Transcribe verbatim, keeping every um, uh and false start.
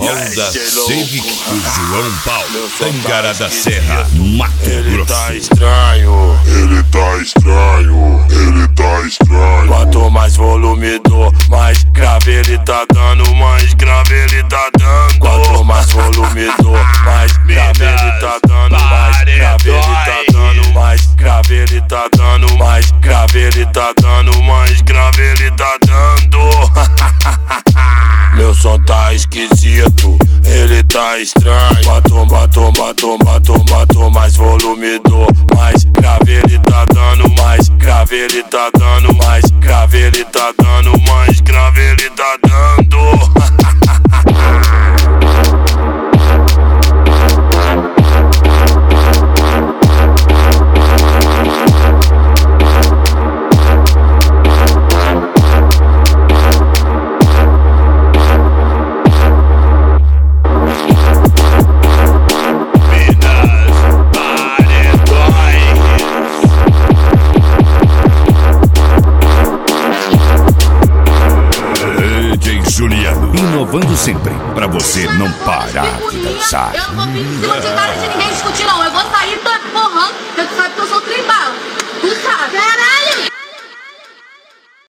Honda Civic do João Paulo, Tangará da Serra, Mato Ele Grosso. tá estranho, Ele tá estranho, ele tá estranho. quanto mais volume dou, mais grave ele tá dando, mais grave ele tá dando. Quanto mais volume dou, mais grave ele tá dando, mais grave ele tá dando, mais grave ele tá dando, mais grave ele tá dando, mais grave ele tá dando. Meu som tá esquisito, ele tá estranho. Quanto, quanto, quanto, quanto, quanto mais volume dou, mais grave ele tá dando, mais grave ele tá dando, mais grave ele tá dando, mais grave ele tá dando. Inovando sempre, pra você não parar de dançar. Eu vou pedir de cara de ninguém.